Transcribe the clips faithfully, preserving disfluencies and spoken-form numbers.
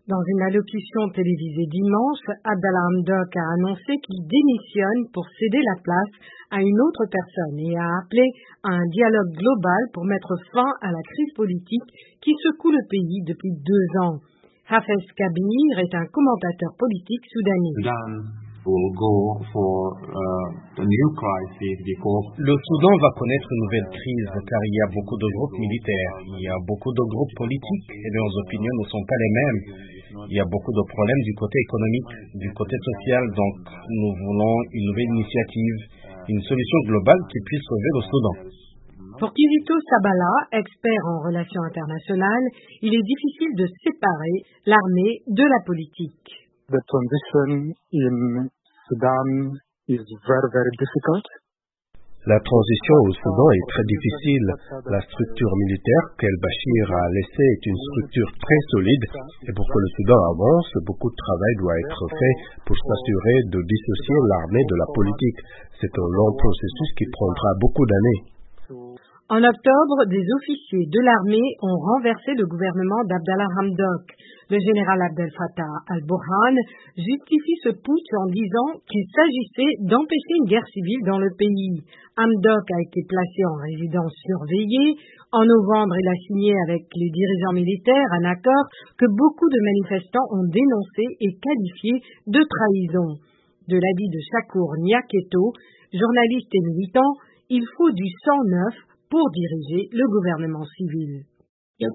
Dans une allocution télévisée dimanche, Abdallah Hamdok a annoncé qu'il démissionne pour céder la place à une autre personne et a appelé à un dialogue global pour mettre fin à la crise politique qui secoue le pays depuis deux ans. Hafez Kabir est un commentateur politique soudanais. Will go for, uh, a new crisis because le Soudan va connaître une nouvelle crise car il y a beaucoup de groupes militaires, il y a beaucoup de groupes politiques et leurs opinions ne sont pas les mêmes. Il y a beaucoup de problèmes du côté économique, du côté social, donc nous voulons une nouvelle initiative, une solution globale qui puisse sauver le Soudan. Pour Kizito Sabala, expert en relations internationales, il est difficile de séparer l'armée de la politique. The transition in Sudan is very, very difficult. La transition au Soudan est très difficile. La structure militaire qu'El-Bachir a laissée est une structure très solide et pour que le Soudan avance, beaucoup de travail doit être fait pour s'assurer de dissocier l'armée de la politique. C'est un long processus qui prendra beaucoup d'années. En octobre, des officiers de l'armée ont renversé le gouvernement d'Abdallah Hamdok. Le général Abdel Fattah al-Burhan justifie ce putsch en disant qu'il s'agissait d'empêcher une guerre civile dans le pays. Hamdok a été placé en résidence surveillée. En novembre, il a signé avec les dirigeants militaires un accord que beaucoup de manifestants ont dénoncé et qualifié de trahison. De l'avis de Shakur Nyaketo, journaliste et militant, il faut du sang neuf pour diriger le gouvernement civil. Les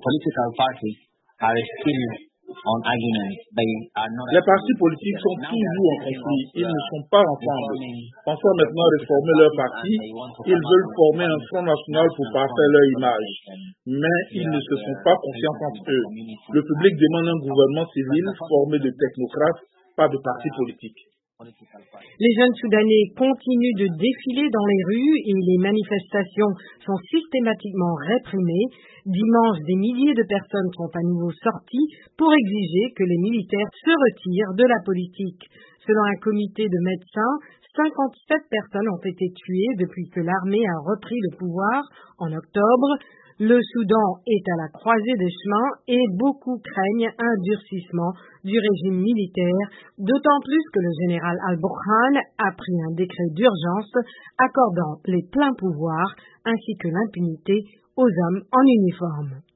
partis politiques sont toujours en conflit, ils ne sont pas ensemble. Pensant maintenant réformer leur parti, ils veulent former un front national pour parfaire leur image. Mais ils ne se font pas confiance entre eux. Le public demande un gouvernement civil formé de technocrates, pas de partis politiques. Les jeunes Soudanais continuent de défiler dans les rues et les manifestations sont systématiquement réprimées. Dimanche, des milliers de personnes sont à nouveau sorties pour exiger que les militaires se retirent de la politique. Selon un comité de médecins, cinquante-sept personnes ont été tuées depuis que l'armée a repris le pouvoir en octobre. Le Soudan est à la croisée des chemins et beaucoup craignent un durcissement du régime militaire, d'autant plus que le général al-Burhan a pris un décret d'urgence accordant les pleins pouvoirs ainsi que l'impunité aux hommes en uniforme.